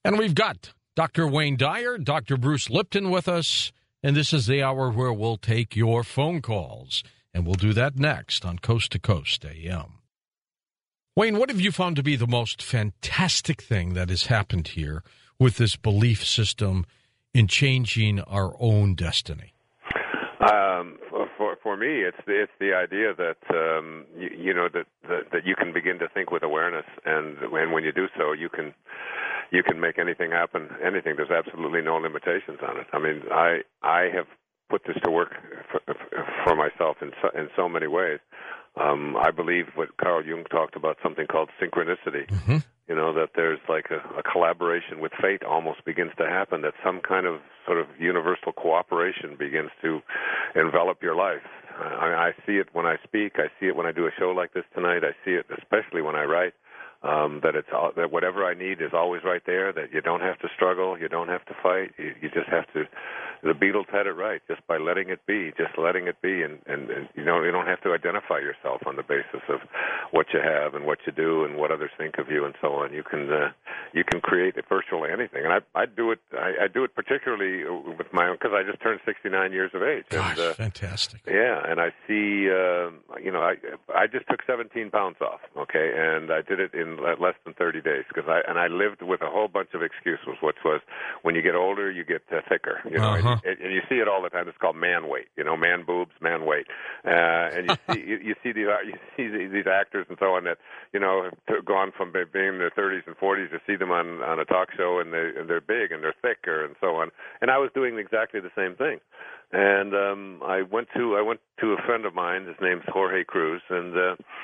And we've got Dr. Wayne Dyer, Dr. Bruce Lipton with us, and this is the hour where we'll take your phone calls, and we'll do that next on Coast to Coast AM. Wayne, what have you found to be the most fantastic thing that has happened here with this belief system in changing our own destiny? For me, it's the idea that that you can begin to think with awareness, and when you do so, you can make anything happen. Anything. There's absolutely no limitations on it. I mean, I have put this to work for myself in so many ways. I believe what Carl Jung talked about, something called synchronicity. Mm-hmm. You know, that there's like a collaboration with fate almost begins to happen, that some kind of sort of universal cooperation begins to envelop your life. I see it when I speak. I see it when I do a show like this tonight. I see it especially when I write. That whatever I need is always right there, that you don't have to struggle, you don't have to fight, you just have to. The Beatles had it right, just by letting it be, and you don't have to identify yourself on the basis of what you have and what you do and what others think of you and so on. You can create virtually anything, and I do it particularly with my own, because I just turned 69 years of age. Gosh, and, fantastic. Yeah, and I see, I just took 17 pounds off, okay, and I did it in less than 30 days, because I lived with a whole bunch of excuses, which was when you get older, you get thicker, you know, and you see it all the time. It's called man weight, you know, man boobs, man weight, and you see these actors and so on that, you know, have gone from being in their 30s and 40s. You see them on a talk show, and they're big and they're thicker and so on. And I was doing exactly the same thing. And I went to a friend of mine. His name's Jorge Cruz, and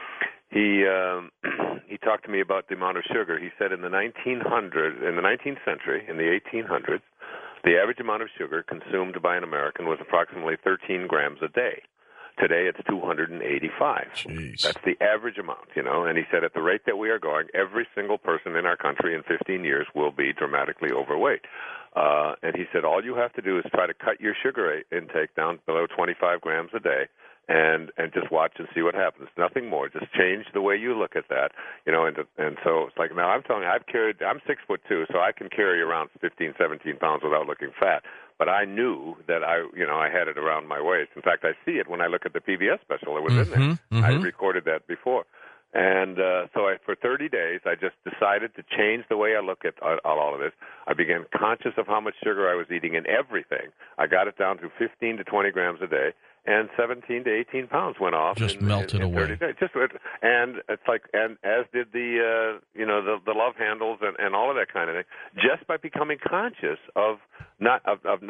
he talked to me about the amount of sugar. He said in the 19th century, in the 1800s, the average amount of sugar consumed by an American was approximately 13 grams a day. Today it's 285. Jeez. That's the average amount, you know. And he said at the rate that we are going, every single person in our country in 15 years will be dramatically overweight. And he said all you have to do is try to cut your sugar intake down below 25 grams a day, and just watch and see what happens. Nothing more. Just change the way you look at that, you know. And so it's like, now I'm telling you, I'm 6'2", so I can carry around 15, 17 pounds without looking fat. But I knew that I had it around my waist. In fact, I see it when I look at the PBS special that was in there. Mm-hmm. I recorded that before. And so for 30 days, I just decided to change the way I look at all of this. I began conscious of how much sugar I was eating in everything. I got it down to 15 to 20 grams a day, and 17 to 18 pounds went off. Just melted away. 30 days. And it's like, and as did the love handles and all of that kind of thing. Just by becoming conscious of not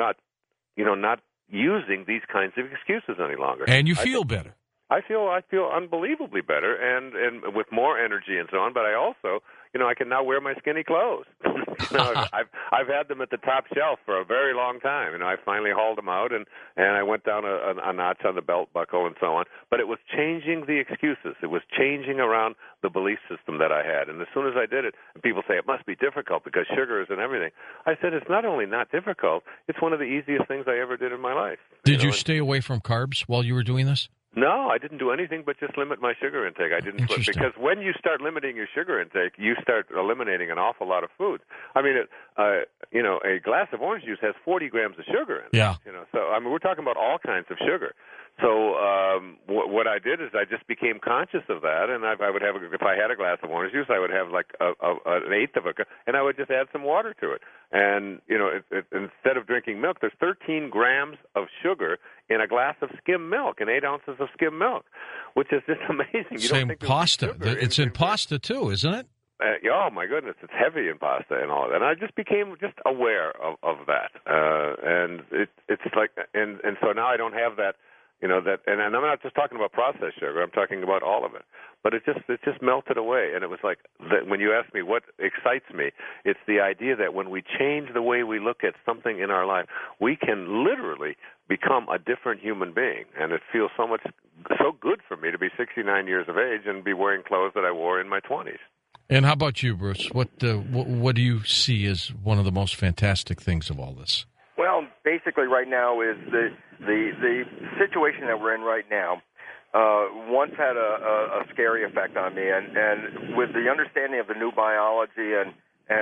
using these kinds of excuses any longer. And you feel better. I feel unbelievably better and with more energy and so on. But I also, I can now wear my skinny clothes. I've had them at the top shelf for a very long time. I finally hauled them out and I went down a notch on the belt buckle and so on. But it was changing the excuses. It was changing around the belief system that I had. And as soon as I did it, people say it must be difficult because sugar is in everything. I said it's not only not difficult, it's one of the easiest things I ever did in my life. Did you stay away from carbs while you were doing this? No, I didn't do anything but just limit my sugar intake. I didn't, because when you start limiting your sugar intake, you start eliminating an awful lot of foods. I mean, a glass of orange juice has 40 grams of sugar in it. Yeah. So I mean, we're talking about all kinds of sugar. So what I did is I just became conscious of that, and I would have, if I had a glass of orange juice, I would have like an eighth of a cup, and I would just add some water to it. And instead of drinking milk, there's 13 grams of sugar in a glass of skim milk and 8 ounces of skim milk, which is just amazing. Same pasta. It's in pasta too, isn't it? Oh my goodness, it's heavy in pasta and all of that. And I just became just aware of that, and it's like, and so now I don't have that. And I'm not just talking about processed sugar. I'm talking about all of it. But it just melted away. And it was like, when you ask me what excites me, it's the idea that when we change the way we look at something in our life, we can literally become a different human being. And it feels so good for me to be 69 years of age and be wearing clothes that I wore in my 20s. And how about you, Bruce? What do you see as one of the most fantastic things of all this? Well, basically right now is the situation that we're in right now once had a scary effect on me, and with the understanding of the new biology and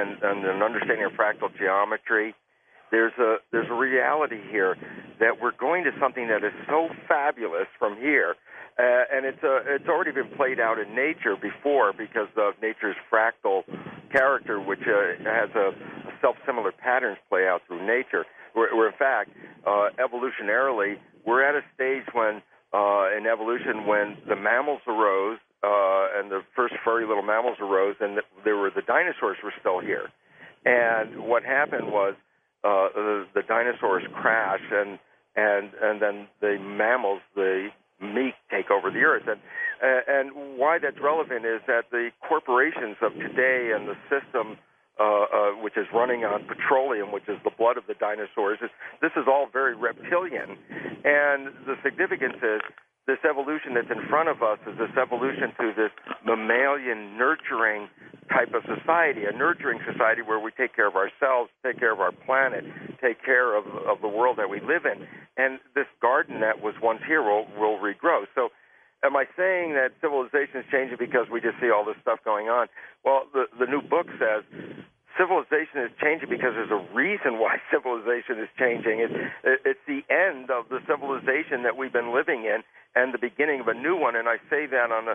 and an understanding of fractal geometry, there's a reality here that we're going to something that is so fabulous from here, and it's already been played out in nature before because of nature's fractal character, which has a self-similar patterns play out through nature. Where in fact, evolutionarily, we're at a stage when in evolution when the mammals arose and the first furry little mammals arose, and the dinosaurs were still here. And what happened was the dinosaurs crash, and then the mammals, the meek, take over the earth. And why that's relevant is that the corporations of today and the system, which is running on petroleum, which is the blood of the dinosaurs, this is all very reptilian. And the significance is this evolution that's in front of us is this evolution to this mammalian nurturing type of society, a nurturing society where we take care of ourselves, take care of our planet, take care of the world that we live in. And this garden that was once here will regrow. So am I saying that civilization is changing because we just see all this stuff going on? Well, the new book says civilization is changing because there's a reason why civilization is changing. It's the end of the civilization that we've been living in and the beginning of a new one. And I say that on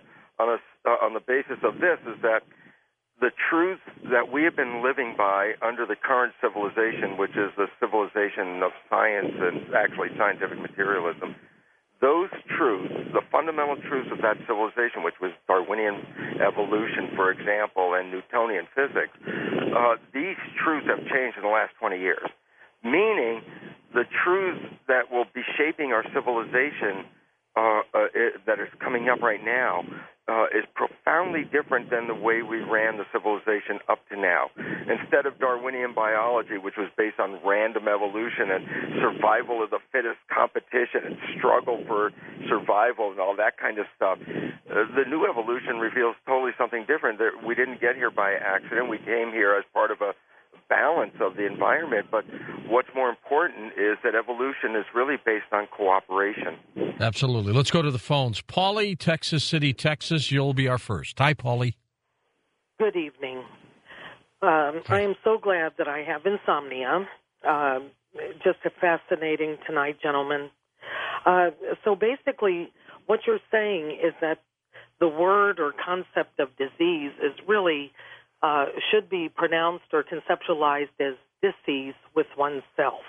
the basis of this is that the truths that we have been living by under the current civilization, which is the civilization of science and actually scientific materialism, those truths, the fundamental truths of that civilization, which was Darwinian evolution, for example, and Newtonian physics, these truths have changed in the last 20 years, meaning the truths that will be shaping our civilization that is coming up right now is profoundly different than the way we ran the civilization up to now. Instead of Darwinian biology, which was based on random evolution and survival of the fittest competition and struggle for survival and all that kind of stuff, the new evolution reveals totally something different. That we didn't get here by accident. We came here as part of a balance of the environment, but what's more important is that evolution is really based on cooperation. Absolutely. Let's go to the phones. Paulie, Texas City, Texas, you'll be our first. Hi, Paulie. Good evening. I am so glad that I have insomnia. Just fascinating tonight, gentlemen. So basically, what you're saying is that the word or concept of disease is really should be pronounced or conceptualized as disease with oneself.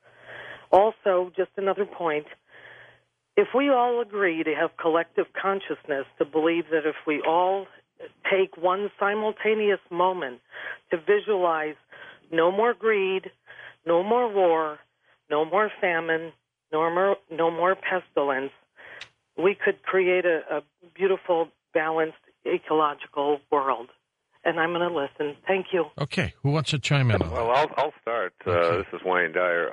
Also, just another point, if we all agree to have collective consciousness, to believe that if we all take one simultaneous moment to visualize no more greed, no more war, no more famine, no more pestilence, we could create a beautiful, balanced, ecological world. And I'm going to listen. Thank you. Okay. Who wants to chime in on that? Well, I'll start. This is Wayne Dyer.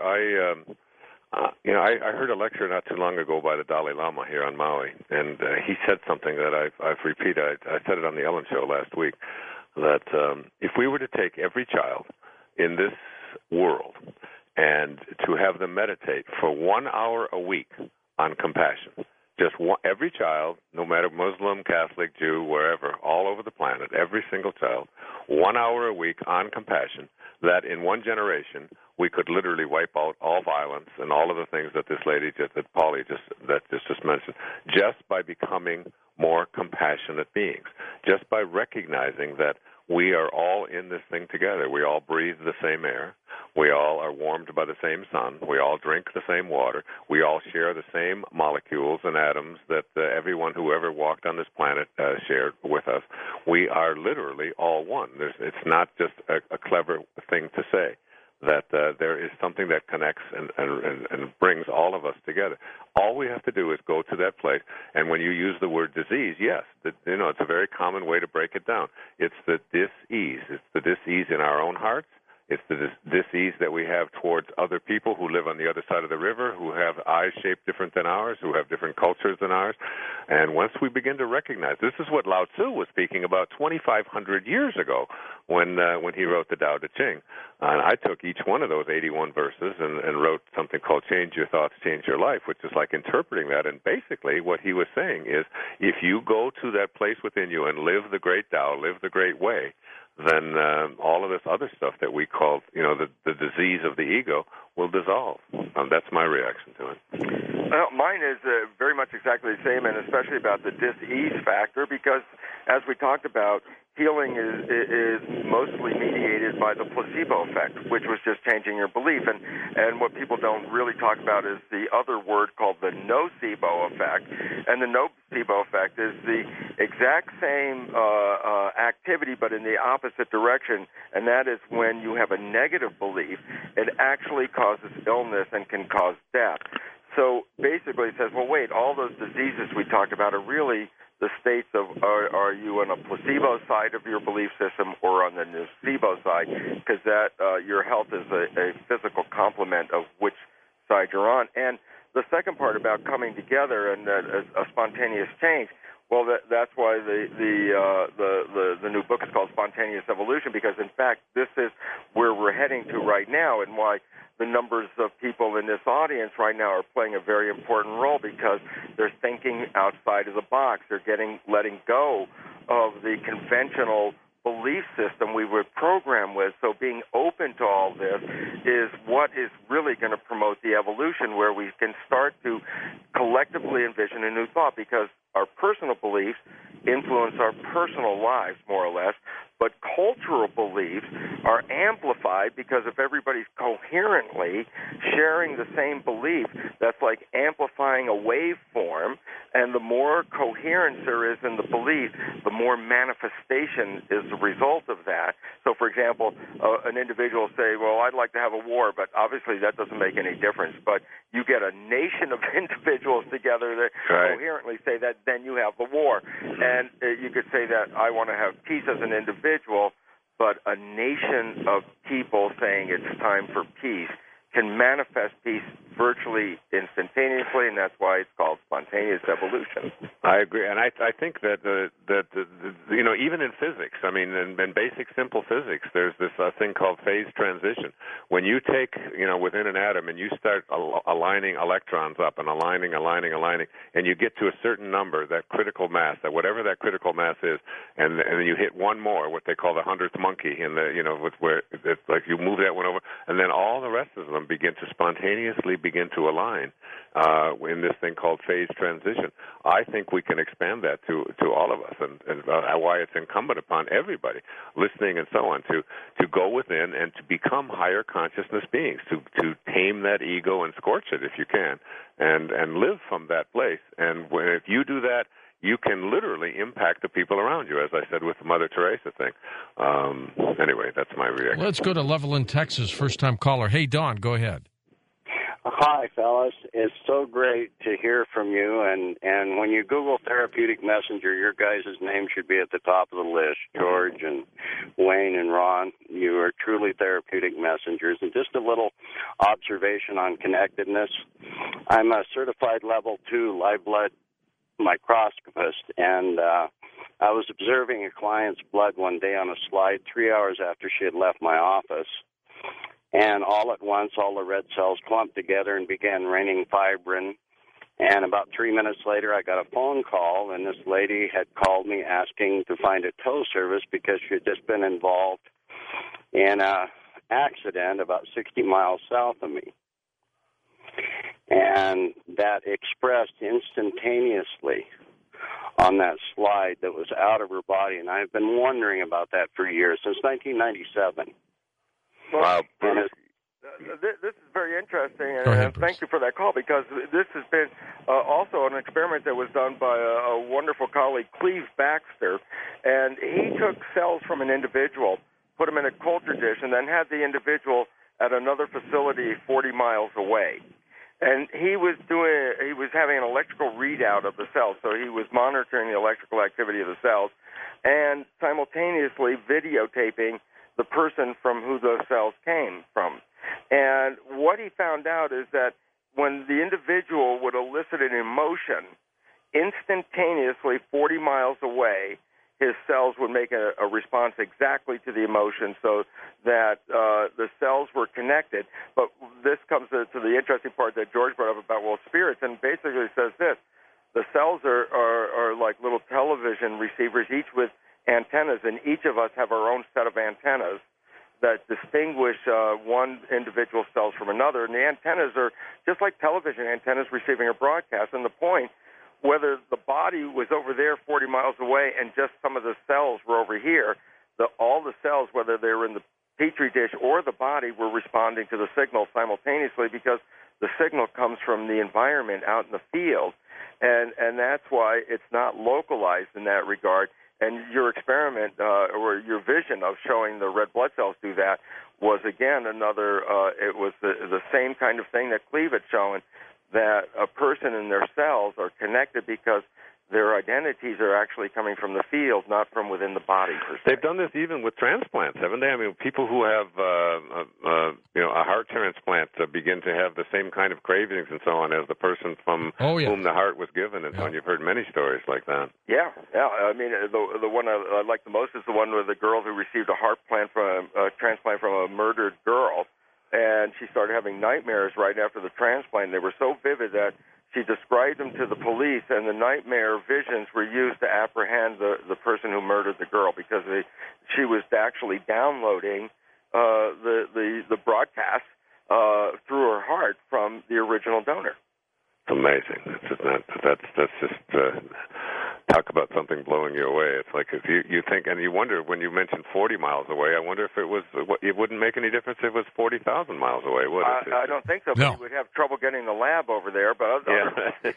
I heard a lecture not too long ago by the Dalai Lama here on Maui, and he said something that I've repeated. I said it on the Ellen Show last week, that if we were to take every child in this world and to have them meditate for 1 hour a week on compassion, every child, no matter Muslim, Catholic, Jew, wherever, all over the planet, every single child, 1 hour a week on compassion, that in one generation we could literally wipe out all violence and all of the things that this lady, that Paulie just mentioned, just by becoming more compassionate beings, just by recognizing that we are all in this thing together. We all breathe the same air. We all are warmed by the same sun. We all drink the same water. We all share the same molecules and atoms that everyone who ever walked on this planet shared with us. We are literally all one. It's not just a clever thing to say, that there is something that connects and brings all of us together. All we have to do is go to that place. And when you use the word disease, yes, it's a very common way to break it down. It's the dis-ease. It's the dis-ease in our own hearts. It's the dis-ease that we have towards other people who live on the other side of the river, who have eyes shaped different than ours, who have different cultures than ours. And once we begin to recognize, this is what Lao Tzu was speaking about 2,500 years ago when he wrote the Tao Te Ching. And I took each one of those 81 verses and wrote something called Change Your Thoughts, Change Your Life, which is like interpreting that. And basically what he was saying is, if you go to that place within you and live the great Tao, live the great way, then all of this other stuff that we call, the disease of the ego will dissolve. That's my reaction to it. Well, mine is very much exactly the same, and especially about the dis-ease factor, because as we talked about, healing is mostly mediated by the placebo effect, which was just changing your belief. And what people don't really talk about is the other word called the nocebo effect. And the nocebo effect is the exact same activity, but in the opposite direction, and that is when you have a negative belief, it actually causes illness and can cause death. So basically it says, well, wait, all those diseases we talked about are really the states of are you on a placebo side of your belief system or on the nocebo side, because that your health is a physical complement of which side you're on. And the second part about coming together and a spontaneous change, well, that's why the new book is called Spontaneous Evolution, because in fact this is where we're heading to right now, and why the numbers of people in this audience right now are playing a very important role, because they're thinking outside of the box. They're letting go of the conventional belief system we were programmed with. So being open to all this is what is really going to promote the evolution, where we can start to collectively envision a new thought, because our personal beliefs influence our personal lives more or less, but cultural beliefs are amplified because if everybody's coherently sharing the same belief, that's like amplifying a waveform, and the more coherence there is in the belief, the more manifestation is the result of that. So, for example, an individual will say, well, I'd like to have a war, but obviously that doesn't make any difference. But you get a nation of individuals together that coherently say that, then you have the war. And you could say that I want to have peace as an individual, but a nation of people saying it's time for peace can manifest peace virtually instantaneously, and that's why it's called spontaneous evolution. I agree, and I think that even in physics, I mean, in basic simple physics, there's this thing called phase transition. When you take, within an atom, and you start aligning electrons up and aligning, and you get to a certain number, that critical mass, that whatever that critical mass is, and then you hit one more, what they call the 100th monkey, in where it's like you move that one over, and then all the rest of them begin to spontaneously begin to align in this thing called phase transition. I think we can expand that to all of us, and why it's incumbent upon everybody listening and so on to go within and to become higher consciousness beings, to tame that ego and scorch it if you can, and live from that place. And if you do that, you can literally impact the people around you, as I said with the Mother Teresa thing. Anyway, that's my reaction. Let's go to Levelland, Texas. First-time caller. Hey, Don, go ahead. Hi, fellas. It's so great to hear from you. And when you Google Therapeutic Messenger, your guys' name should be at the top of the list. George and Wayne and Ron, you are truly therapeutic messengers. And just a little observation on connectedness. I'm a certified level 2 live blood microscopist, and I was observing a client's blood one day on a slide 3 hours after she had left my office, and all at once all the red cells clumped together and began raining fibrin, and about 3 minutes later I got a phone call, and this lady had called me asking to find a tow service because she had just been involved in an accident about 60 miles south of me. And that expressed instantaneously on that slide that was out of her body. And I've been wondering about that for years, since 1997. Wow. This is very interesting, and thank you for that call, because this has been also an experiment that was done by a wonderful colleague, Cleve Baxter, and he took cells from an individual, put them in a culture dish, and then had the individual at another facility 40 miles away. And he was having an electrical readout of the cells, so he was monitoring the electrical activity of the cells and simultaneously videotaping the person from who those cells came from. And what he found out is that when the individual would elicit an emotion, instantaneously 40 miles away, his cells would make a response exactly to the emotion, so that the cells were connected. But this comes to the interesting part that George brought up about, spirits, and basically it says this: the cells are like little television receivers, each with antennas antennas, and each of us have our own set of antennas that distinguish one individual cells from another. And the antennas are just like television antennas receiving a broadcast. And the point, whether the body was over there 40 miles away and just some of the cells were over here, all the cells, whether they were in the Petri dish or the body, were responding to the signal simultaneously, because the signal comes from the environment out in the field. And that's why it's not localized in that regard. And your experiment or your vision of showing the red blood cells do that was, again, another, it was the same kind of thing that Cleve had shown, that a person and their cells are connected because their identities are actually coming from the field, not from within the body, per se. They've done this even with transplants, haven't they? I mean, people who have a heart transplant begin to have the same kind of cravings and so on as the person from whom the heart was given, and so on. You've heard many stories like that. Yeah. I mean, the one I like the most is the one with the girl who received a transplant from a murdered girl, and she started having nightmares right after the transplant. They were so vivid that she described them to the police, and the nightmare visions were used to apprehend the person who murdered the girl, because she was actually downloading the broadcast through her heart from the original donor. It's amazing. That's just talk about something blowing you away. It's like if you think, and you wonder, when you mentioned 40 miles away, I wonder if it wouldn't make any difference if it was 40,000 miles away, would it? I don't think so. No. But you would have trouble getting the lab over there. But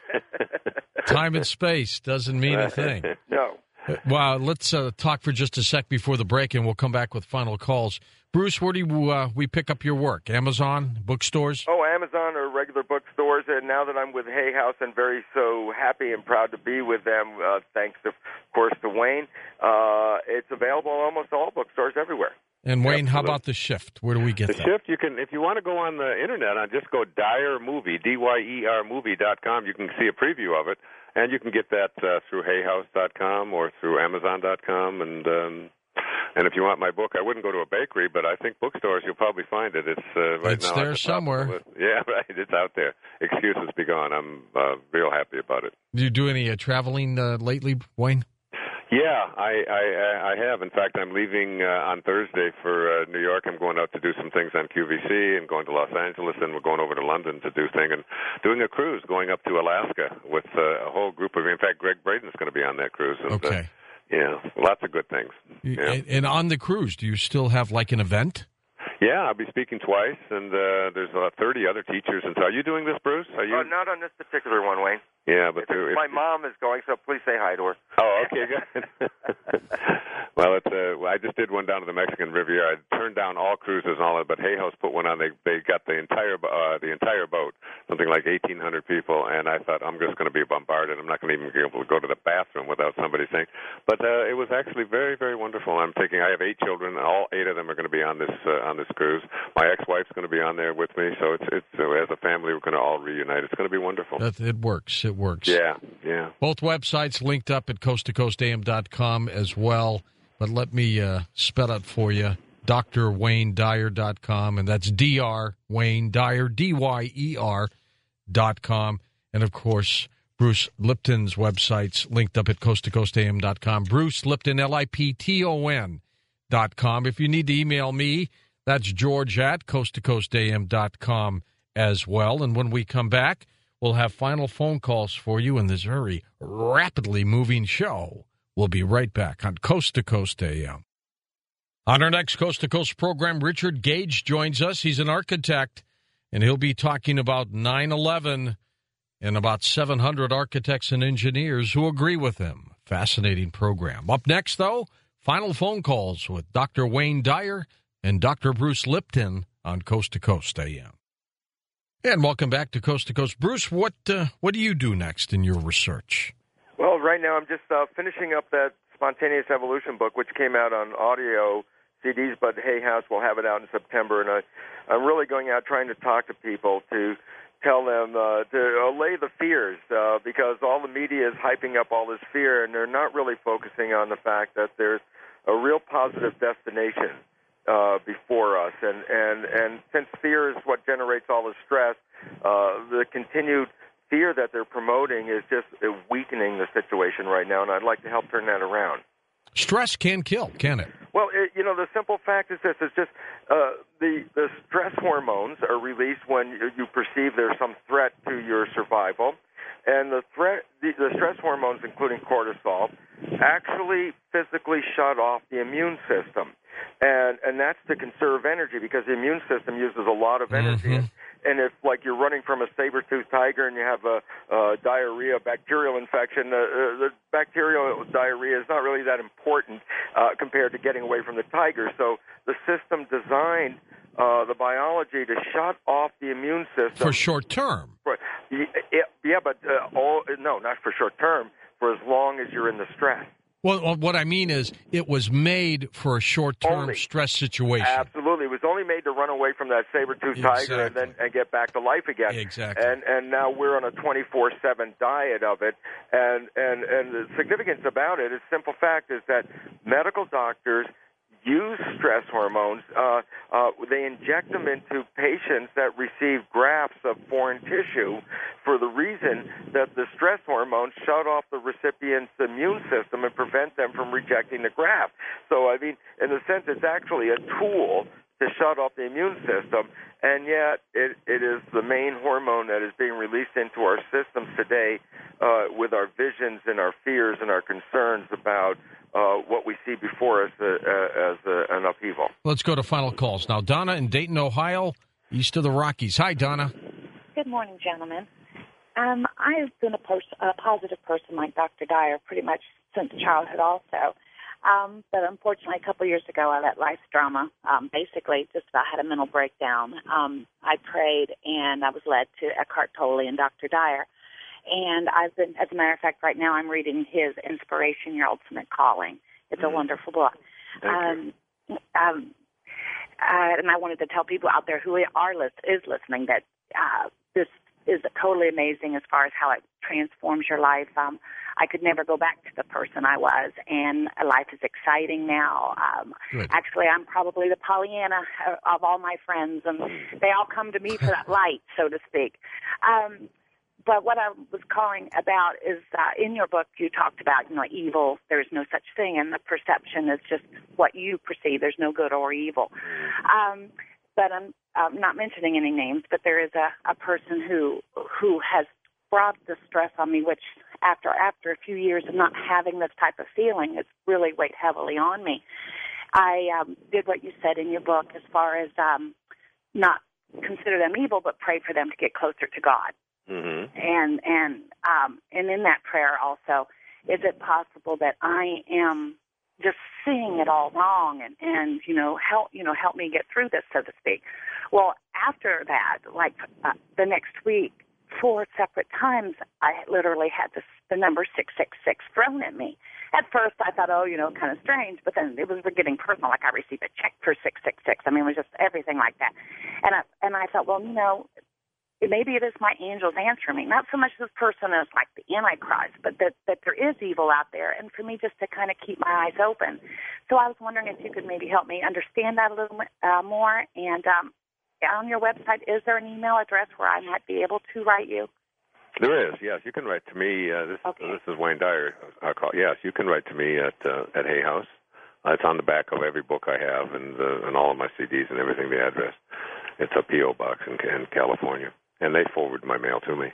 time and space doesn't mean a thing. No. Well, let's talk for just a sec before the break, and we'll come back with final calls. Bruce, where do we pick up your work? Amazon, bookstores? Oh, Amazon or regular bookstores. And now that I'm with Hay House, I'm very so happy and proud to be with them, thanks, of course, to Wayne. It's available in almost all bookstores everywhere. And Wayne, how about The Shift? Where do we get The Shift? You can, if you want to go on the internet, just go Dyer Movie, DYERmovie.com. You can see a preview of it, and you can get that through HayHouse.com or through Amazon.com. And if you want my book, I wouldn't go to a bakery, but I think bookstores, you'll probably find it. It's right it's now. There somewhere. Yeah, right. It's out there. Excuses be gone. I'm real happy about it. Do you do any traveling lately, Wayne? Yeah, I have. In fact, I'm leaving on Thursday for New York. I'm going out to do some things on QVC and going to Los Angeles, and we're going over to London to do things and doing a cruise going up to Alaska with a whole group of. In fact, Greg Braden's going to be on that cruise. And, okay. Yeah, lots of good things. Yeah. And on the cruise, do you still have like an event? Yeah, I'll be speaking twice, and there's 30 other teachers. And so, are you doing this, Bruce? Are you? Not on this particular one, Wayne. Yeah, but my mom is going, so please say hi to her. Oh, okay, good. Well, I just did one down to the Mexican Riviera. I turned down all cruises and all that, but Hay House put one on. They got the entire boat, something like 1,800 people, and I thought, I'm just going to be bombarded. I'm not going to even be able to go to the bathroom without somebody saying. But it was actually very, very wonderful. I have 8 children, and all 8 of them are going to be on this cruise. My ex-wife's going to be on there with me, so it's as a family, we're going to all reunite. It's going to be wonderful. It works. It works. Yeah. Both websites linked up at coasttocoastam.com as well. But let me spell it for you. drwaynedyer.com, and that's Dr. Wayne Dyer, DYER.com. And, of course, Bruce Lipton's website's linked up at coasttocoastam.com. Bruce Lipton, LIPTON.com. If you need to email me, that's George at coasttocoastam.com as well. And when we come back, we'll have final phone calls for you in this very rapidly moving show. We'll be right back on Coast to Coast AM. On our next Coast to Coast program, Richard Gage joins us. He's an architect, and he'll be talking about 9/11 and about 700 architects and engineers who agree with him. Fascinating program. Up next, though, final phone calls with Dr. Wayne Dyer and Dr. Bruce Lipton on Coast to Coast AM. And welcome back to Coast. Bruce, what do you do next in your research? Well, right now I'm just finishing up that Spontaneous Evolution book, which came out on audio CDs, but Hay House will have it out in September. And I'm really going out trying to talk to people to tell them to allay the fears, because all the media is hyping up all this fear, and they're not really focusing on the fact that there's a real positive destination before us. And since fear is what generates all the stress, the continued fear that they're promoting is just weakening the situation right now, and I'd like to help turn that around. Stress can kill, can it? Well, the simple fact is this: it's just the stress hormones are released when you perceive there's some threat to your survival, and the stress hormones, including cortisol, actually physically shut off the immune system, and that's to conserve energy because the immune system uses a lot of energy. Mm-hmm. And if, like, you're running from a saber-toothed tiger and you have a diarrhea, bacterial infection, the bacterial diarrhea is not really that important compared to getting away from the tiger. So the system designed the biology to shut off the immune system. For short term. Yeah, but no, not for short term, for as long as you're in the stress. Well, what I mean is it was made for a short-term stress situation. Absolutely. It was only made to run away from that saber-toothed tiger and get back to life again. Exactly. And now we're on a 24/7 diet of it. And the significance about it is simple fact is that medical doctors use stress hormones. They inject them into patients that receive grafts of foreign tissue for the reason that the stress hormones shut off the recipient's immune system and prevent them from rejecting the graft. So, I mean, in a sense, it's actually a tool to shut off the immune system, and yet it is the main hormone that is being released into our systems today with our visions and our fears and our concerns about what we see before us as an upheaval. Let's go to final calls. Now, Donna in Dayton, Ohio, east of the Rockies. Hi, Donna. Good morning, gentlemen. I've been a positive person like Dr. Dyer pretty much since childhood also. But unfortunately, a couple of years ago, I let life's drama basically just about had a mental breakdown. I prayed, and I was led to Eckhart Tolle and Dr. Dyer. And I've been, as a matter of fact, right now I'm reading his Inspiration, Your Ultimate Calling. It's a wonderful book. And I wanted to tell people out there who is listening that this is totally amazing as far as how it transforms your life. I could never go back to the person I was, and life is exciting now. Actually, I'm probably the Pollyanna of all my friends, and they all come to me for that light, so to speak. But what I was calling about is in your book you talked about, evil. There's no such thing, and the perception is just what you perceive. There's no good or evil. But I'm not mentioning any names, but there is a person who has brought the stress on me, which after a few years of not having this type of feeling, it's really weighed heavily on me. I did what you said in your book as far as not consider them evil, but pray for them to get closer to God. Mm-hmm. And in that prayer also, is it possible that I am just seeing it all wrong and help me get through this, so to speak? Well, after that, like the next week, 4 separate times, I literally had the number 666 thrown at me. At first, I thought, kind of strange, but then it was getting personal, like I received a check for 666. I mean, it was just everything like that. And I thought, well, maybe it is my angels answering me. Not so much this person as like the Antichrist, but that there is evil out there, and for me just to kind of keep my eyes open. So I was wondering if you could maybe help me understand that a little more. And on your website, is there an email address where I might be able to write you? There is, yes. You can write to me. This is Wayne Dyer. Yes, you can write to me at Hay House. It's on the back of every book I have and all of my CDs and everything, the address. It's a P.O. box in California, and they forward my mail to me.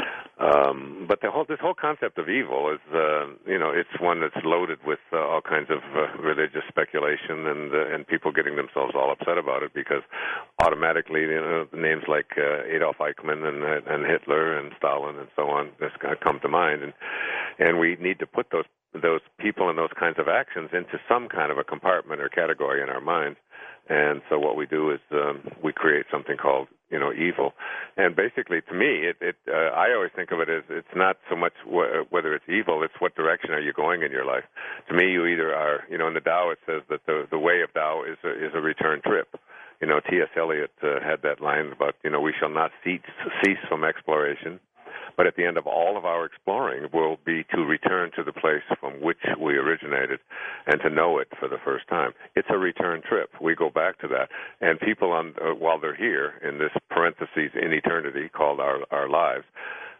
But this whole concept of evil is, it's one that's loaded with all kinds of religious speculation and people getting themselves all upset about it because automatically, names like Adolf Eichmann and Hitler and Stalin and so on just come to mind, and we need to put those people and those kinds of actions into some kind of a compartment or category in our minds. And so what we do is we create something called, evil. And basically, to me, I always think of it as it's not so much whether it's evil, it's what direction are you going in your life. To me, you either are, in the Tao it says that the way of Tao is a return trip. T.S. Eliot had that line about, we shall not cease from exploration. But at the end of all of our exploring will be to return to the place from which we originated and to know it for the first time. It's a return trip. We go back to that. And people, while they're here in this parentheses in eternity called our lives,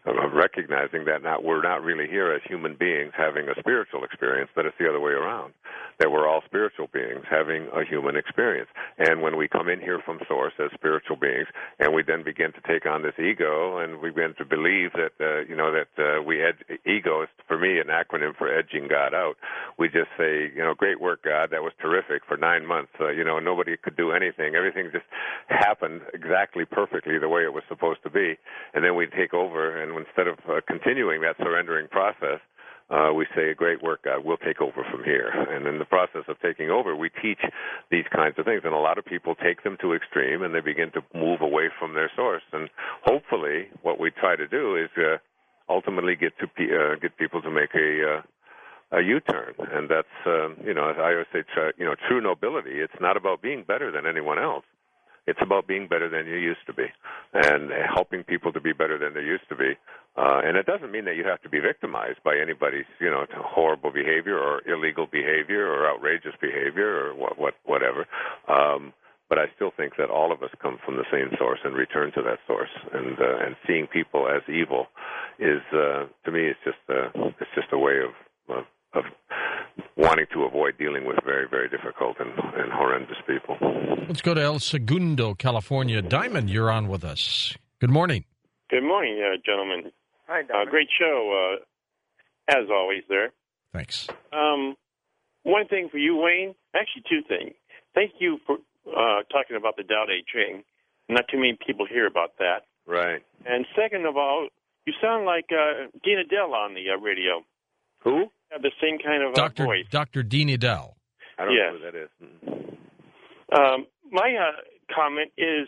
recognizing that we're not really here as human beings having a spiritual experience, that it's the other way around, that we're all spiritual beings having a human experience. And when we come in here from Source as spiritual beings, and we then begin to take on this ego, and we begin to believe that, ego is, for me, an acronym for edging God out. We just say, great work, God, that was terrific for 9 months. Nobody could do anything. Everything just happened exactly perfectly the way it was supposed to be. And then we take over, and instead of continuing that surrendering process, we say, great work, God, we'll take over from here. And in the process of taking over, we teach these kinds of things. And a lot of people take them to extreme, and they begin to move away from their source. And hopefully what we try to do is ultimately get people to make a U-turn. And that's, as I always say, true nobility. It's not about being better than anyone else. It's about being better than you used to be and helping people to be better than they used to be. And it doesn't mean that you have to be victimized by anybody's, horrible behavior or illegal behavior or outrageous behavior or whatever. But I still think that all of us come from the same source and return to that source. And seeing people as evil is, to me, it's just a way of wanting to avoid dealing with very, very difficult and horrendous people. Let's go to El Segundo, California. Diamond, you're on with us. Good morning. Good morning, gentlemen. Hi, Diamond. Great show, as always there. Thanks. One thing for you, Wayne, actually two things. Thank you for talking about the Tao Te Ching. Not too many people hear about that. Right. And second of all, you sound like Dean Adele on the radio. Who? You have the same kind of voice. Dr. Dean Adele. I don't know who that is. My comment is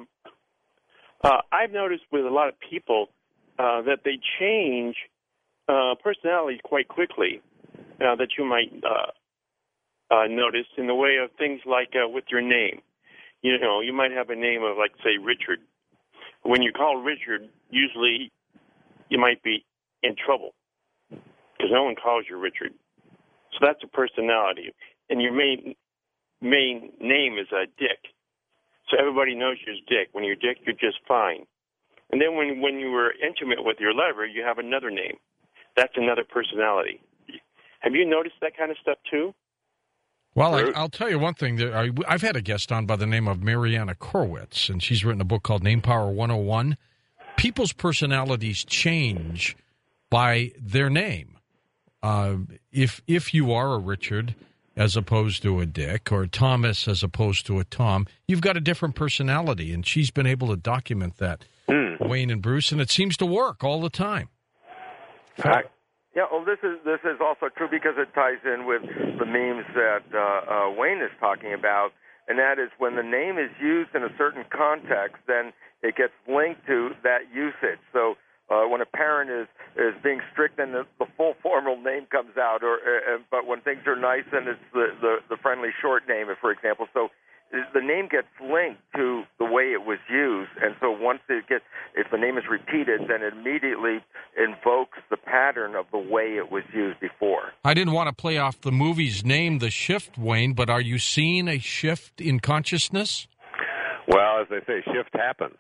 I've noticed with a lot of people that they change personalities quite quickly that you might notice in the way of things like with your name. You might have a name of, like, say, Richard. When you call Richard, usually you might be in trouble because no one calls you Richard. So that's a personality. And your main name is Dick. So everybody knows you're Dick. When you're Dick, you're just fine. And then when you were intimate with your lover, you have another name. That's another personality. Have you noticed that kind of stuff too? Well, I'll tell you one thing. I've had a guest on by the name of Mariana Korwitz, and she's written a book called Name Power 101. People's personalities change by their name. If you are a Richard as opposed to a Dick, or Thomas as opposed to a Tom, you've got a different personality, and she's been able to document that, Wayne and Bruce, and it seems to work all the time. Yeah, well, this is also true because it ties in with the memes that Wayne is talking about, and that is when the name is used in a certain context, then it gets linked to that usage. So when a parent is being strict, then the full formal name comes out, but when things are nice, then it's the friendly short name, for example. So the name gets linked to the way it was used, and so if the name is repeated, then it immediately invokes the pattern of the way it was used before. I didn't want to play off the movie's name, The Shift, Wayne, but are you seeing a shift in consciousness? Well, as they say, shift happens.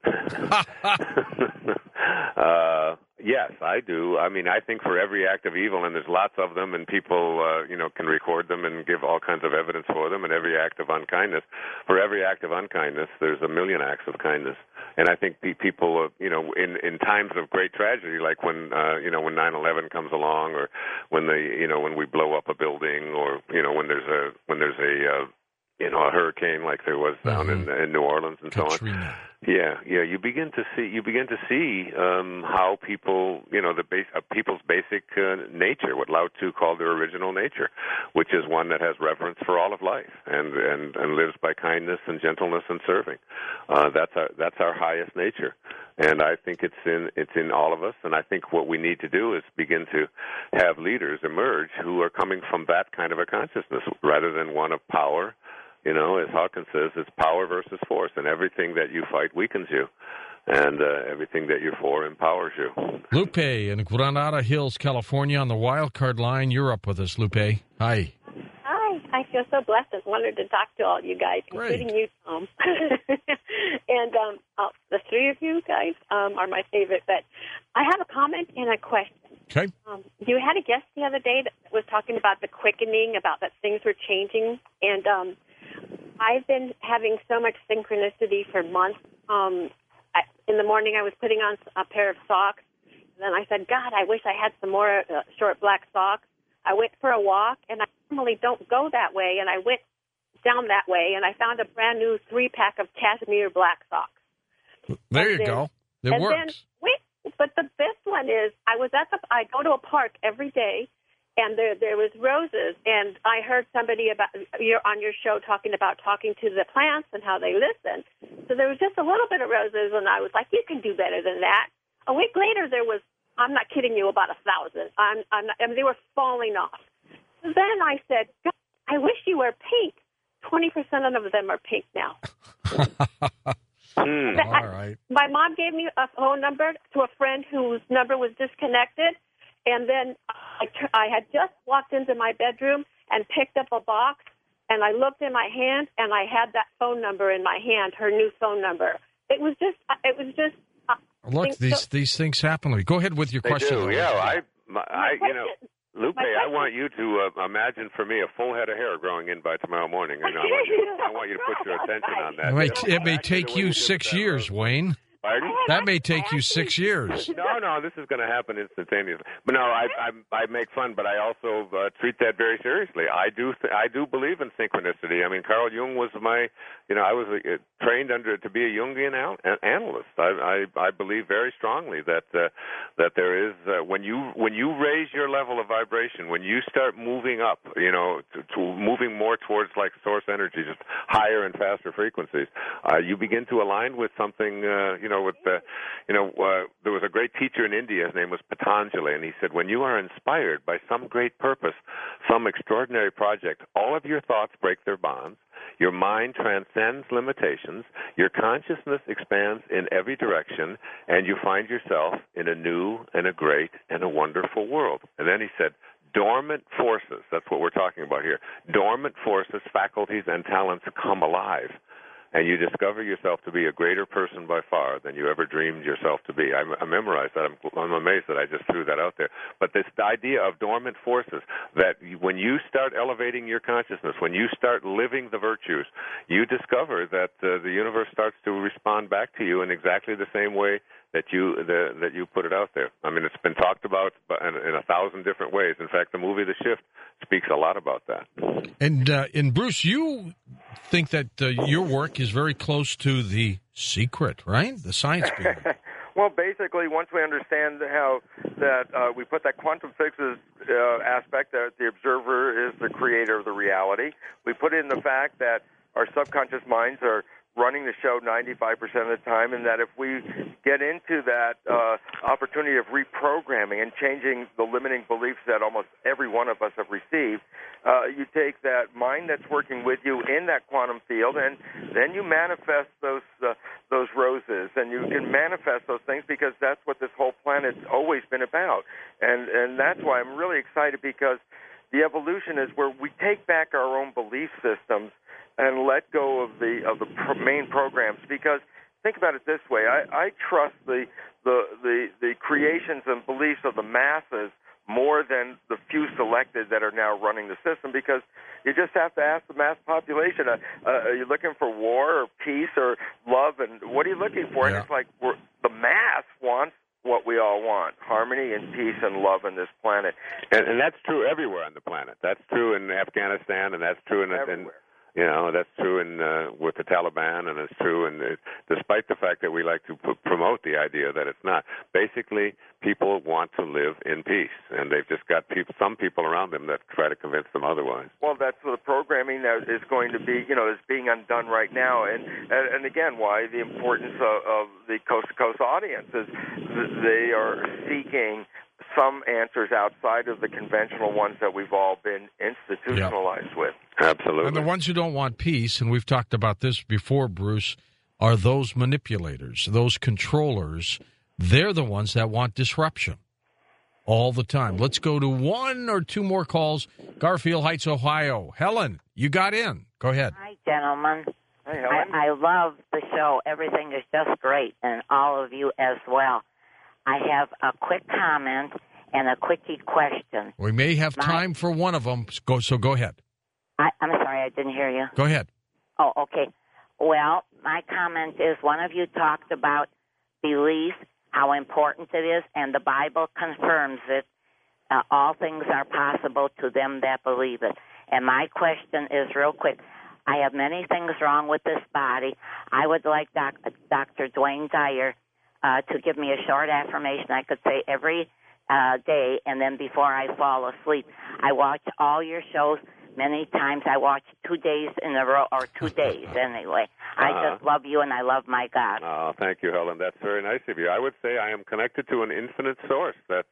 Yes, I do. I mean, I think for every act of evil, and there's lots of them, and people, can record them and give all kinds of evidence for them, and every act of unkindness. For every act of unkindness, there's a million acts of kindness. And I think people, in times of great tragedy, like when 9/11 comes along, or when when we blow up a building, or when there's a hurricane like there was down in New Orleans and Katrina. So on. Yeah, you begin to see how people, people's basic nature, what Lao Tzu called their original nature, which is one that has reverence for all of life and lives by kindness and gentleness and serving. That's our highest nature, and I think it's in all of us. And I think what we need to do is begin to have leaders emerge who are coming from that kind of a consciousness rather than one of power. As Hawkins says, it's power versus force, and everything that you fight weakens you, and everything that you're for empowers you. Lupe in Granada Hills, California, on the wild card line. You're up with us, Lupe. Hi. Hi. I feel so blessed. I wanted to talk to all you guys, including you, Tom. And the three of you guys are my favorite. But I have and a question. Okay. You had a guest the other day that was talking about the quickening, about that things were changing, and I've been having so much synchronicity for months. In the morning, I was putting on a pair of socks, and then I said, God, I wish I had some more short black socks. I went for a walk, and I normally don't go that way, and I went down that way, and I found a brand new 3-pack of cashmere black socks. There you go. It works. Then, but the best one is I go to a park every day, and there was roses, and I heard somebody on your show talking to the plants and how they listen. So there was just a little bit of roses, and I was like, you can do better than that. A week later, there was, I'm not kidding you, about 1,000. They were falling off. Then I said, God, I wish you were pink. 20% of them are pink now. All right. My mom gave me a phone number to a friend whose number was disconnected, and then I had just walked into my bedroom and picked up a box, and I looked in my hand, and I had that phone number in my hand, her new phone number. It was just. Look, these things happen. Go ahead with your question. They do. Yeah, Lupe, I want you to imagine for me a full head of hair growing in by tomorrow morning. And I want you to put your attention on that. It may take you 6 years, Wayne. Pardon? That may take you 6 years. No, this is going to happen instantaneously. But no, I make fun, but I also treat that very seriously. I do believe in synchronicity. I mean, Carl Jung was I was trained to be a Jungian analyst. I believe very strongly that there is when you raise your level of vibration, when you start moving up, to moving more towards like source energy, just higher and faster frequencies, you begin to align with something. There was a great teacher in India. His name was Patanjali, and he said, when you are inspired by some great purpose, some extraordinary project, all of your thoughts break their bonds. Your mind transcends limitations. Your consciousness expands in every direction, and you find yourself in a new and a great and a wonderful world. And then he said, dormant forces, that's what we're talking about here, dormant forces, faculties, and talents come alive. And you discover yourself to be a greater person by far than you ever dreamed yourself to be. I memorized that. I'm amazed that I just threw that out there. But this idea of dormant forces, that when you start elevating your consciousness, when you start living the virtues, you discover that the universe starts to respond back to you in exactly the same way that you put it out there. I mean, it's been talked about in 1,000 different ways. In fact, the movie The Shift speaks a lot about that. And Bruce, you think that your work is very close to The Secret, right? The science behind it. Well, basically, once we understand how that we put that quantum fixes aspect, that the observer is the creator of the reality, we put in the fact that our subconscious minds are running the show 95% of the time, and that if we get into that opportunity of reprogramming and changing the limiting beliefs that almost every one of us have received, you take that mind that's working with you in that quantum field, and then you manifest those roses, and you can manifest those things because that's what this whole planet's always been about. And that's why I'm really excited, because the evolution is where we take back our own belief systems and let go of the main programs. Because think about it this way: I trust the creations and beliefs of the masses more than the few selected that are now running the system. Because you just have to ask the mass population: are you looking for war or peace or love? And what are you looking for? Yeah. And it's like the mass wants what we all want: harmony and peace and love on this planet. And that's true everywhere on the planet. That's true in Afghanistan, and that's true in that's true with the Taliban, and it's true. And despite the fact that we like to promote the idea that it's not, basically people want to live in peace, and they've just got some people around them that try to convince them otherwise. Well, that's the programming that is going to be, is being undone right now. And again, why the importance of the Coast to Coast audience is they are seeking some answers outside of the conventional ones that we've all been institutionalized with. Absolutely. And the ones who don't want peace, and we've talked about this before, Bruce, are those manipulators, those controllers. They're the ones that want disruption all the time. Let's go to one or two more calls. Garfield Heights, Ohio. Helen, you got in. Go ahead. Hi, gentlemen. Hey, Helen. I love the show. Everything is just great, and all of you as well. I have a quick comment and a quickie question. We may have time for one of them, so go ahead. I'm sorry, I didn't hear you. Go ahead. Oh, okay. Well, my comment is one of you talked about belief, how important it is, and the Bible confirms it. All things are possible to them that believe it. And my question is real quick. I have many things wrong with this body. I would like Dr. Dwayne Dyer to give me a short affirmation I could say every day, and then before I fall asleep. I watch all your shows many times. I watch 2 days in a row, or 2 days anyway. I just love you, and I love my God. Oh, thank you, Helen. That's very nice of you. I would say I am connected to an infinite source that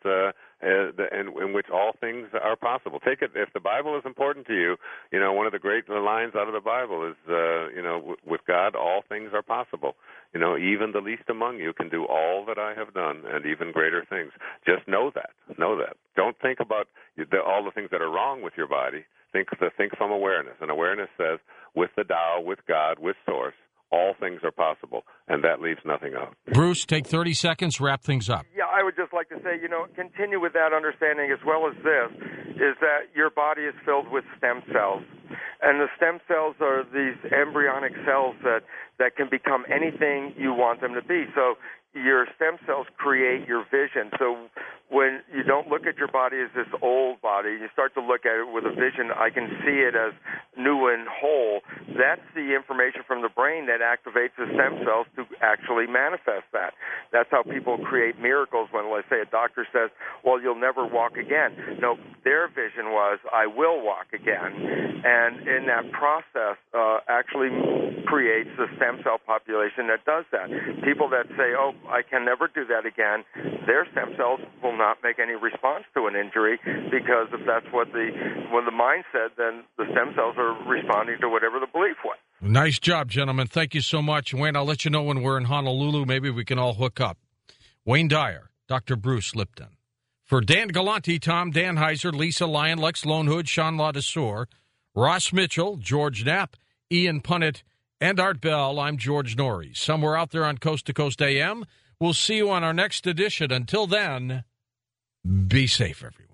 in which all things are possible. Take it, if the Bible is important to you, you know, one of the great lines out of the Bible is, with God, all things are possible. You know, even the least among you can do all that I have done and even greater things. Just know that. Know that. Don't think about all the things that are wrong with your body. Think from awareness. And awareness says, with the Tao, with God, with Source, all things are possible, and that leaves nothing out. Bruce, take 30 seconds, wrap things up. Yeah, I would just like to say, continue with that understanding as well as this, is that your body is filled with stem cells. And the stem cells are these embryonic cells that can become anything you want them to be. So your stem cells create your vision. So when you don't look at your body as this old body, you start to look at it with a vision, I can see it as new and whole. That's the information from the brain that activates the stem cells to actually manifest that. That's how people create miracles when, let's say, a doctor says, well, you'll never walk again. No, their vision was, I will walk again. And in that process, actually creates the stem cell population that does that. People that say, oh, I can never do that again, their stem cells will not make any response to an injury, because if that's what when the mind said, then the stem cells are responding to whatever the belief was. Nice job, gentlemen. Thank you so much. Wayne, I'll let you know when we're in Honolulu. Maybe we can all hook up. Wayne Dyer, Dr. Bruce Lipton. For Dan Galante, Tom Danheiser, Lisa Lyon, Lex Lonehood, Sean Ladesseur, Ross Mitchell, George Knapp, Ian Punnett, and Art Bell, I'm George Norrie. Somewhere out there on Coast to Coast AM. We'll see you on our next edition. Until then, be safe, everyone.